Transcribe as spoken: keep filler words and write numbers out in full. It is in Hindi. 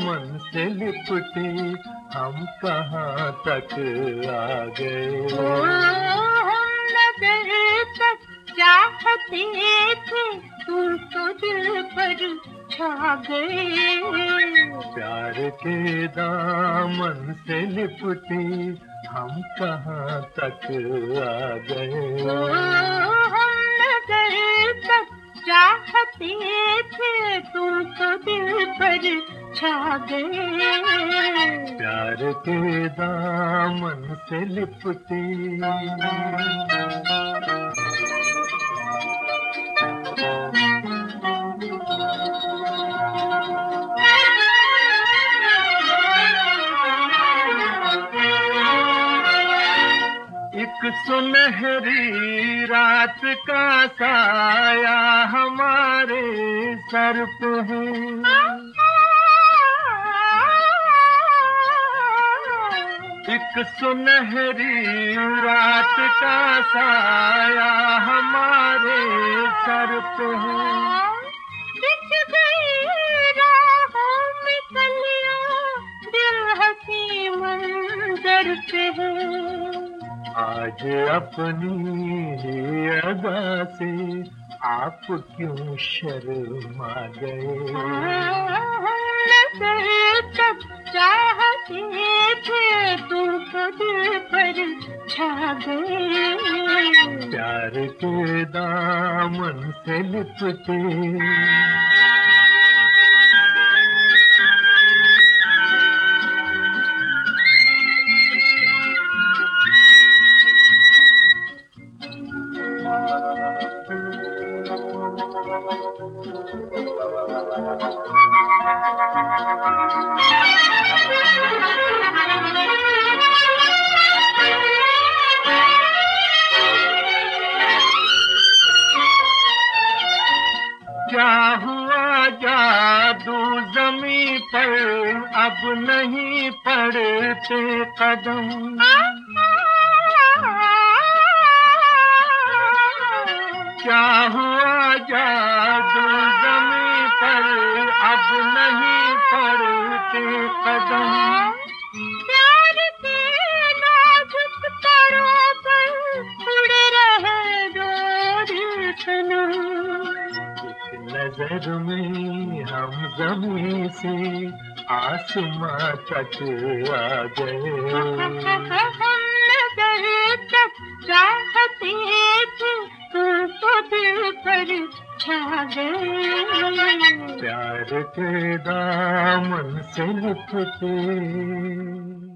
दामन से लिपटे हम कहाँ तक आ गए। ओ, हम नजर तक चाहते थे, तुम तो दिल पर छा गए। प्यार के दामन से लिपटे हम कहाँ तक आ गए। ओ, हम नजर तक चाहते थे, तुम तो दिल पर छा गए। प्यार के दामन से लिपटे। एक सुनहरी रात का साया हमारे सर पे है। एक सुनहरी रात का साया हमारे सर पे है। बिछ गई राहों में कलियां, दिल हंसी मंजर पे है। आज अपनी ही अदा से आप क्यों शर्मा गए। नजर तक चाहते थे, तुम तो दिल पर छा गए। प्यार के दामन से लिपटे। क्या हुआ जादू ज़मीं पर, अब नहीं पड़ते कदम। क्या हुआ जादू ज़मीं पर, अब नहीं पड़ते कदम। प्यार के नाजुक तारों पर उड़ रहे दो दिल सनम। नजर में हम ज़मीं से आसमां तक आ गए। हम नजर तक चाहते थे, तुम तो दिल पर छा गए। प्यार के दामन से लिपटे।